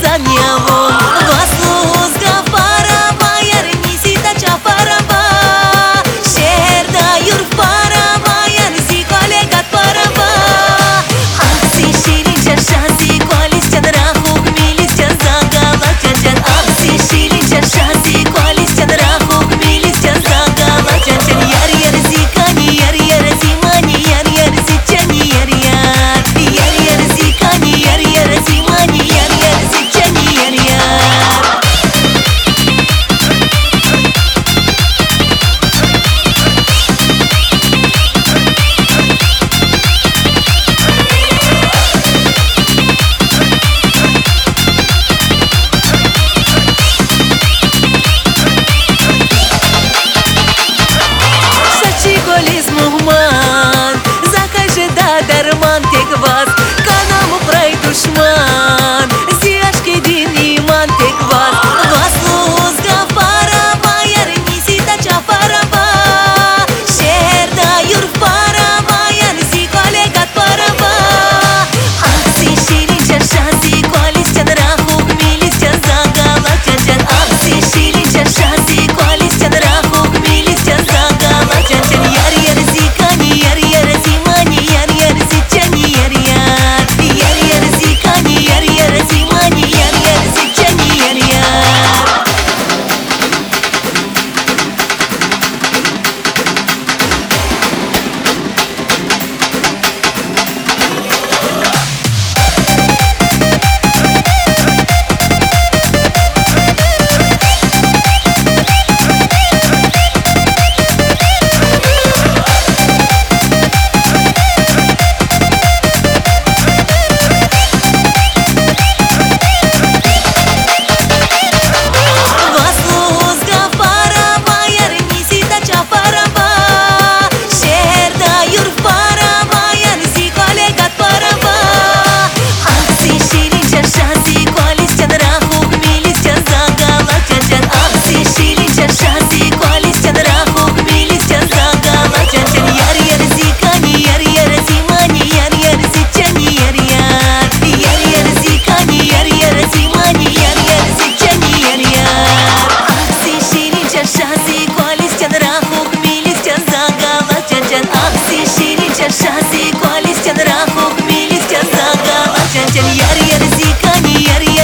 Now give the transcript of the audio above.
Tanjavon Vasluzga parava Iar nisita cea parava Șerda iur parava Iar zico legat parava Aksi shirinja shazi Koalis chan rahuk milis chan zagala chan chan Aksi shirinja shazi Koalis chan rahuk milis chan zagala chan chan Yar yar zikani yar yar zimani Yar yar zichani yar yar Yar yar zikani yar yar zimani Yar yar zichani yar yar Golis muhman Zakaj da darman tek vas Kanam prai dushman Ziashki din iman tek vas Vasluzga parava Iar nisita cea parava Șerda iur parava Iar zico legat parava Aksi shirinja shazi Koalis chan rahuk milis chan zagala chan chan Aksi shirinja shazi Koalis chan rahuk milis chan zagala chan chan Yar yar zikani yar yar zimani Yar yar zichani yar yar Yar yar zikani yar yar zimani Yar yar zichani yar yar Vasluzga parava Iar nisita cea parava Șerda iur parava Iar zico legat parava Aksi shirinja shazi Koalis chan rahuk milis chan zagala chan chan Aksi shirinja shazi Koalis chan rahuk milis chan zagala chan chan Yar yar zikani yar yar zimani Yar yar zichani yar yar Yar yar zikani yar yar zimani Yar yar zichani yar yar Aksi shirinja shazi Koalis chan rahuk milis chan zagala chan chan Aksi shirinja shazi Koalis chan rahuk milis chan zagala chan chan Yar yar zikani yar yar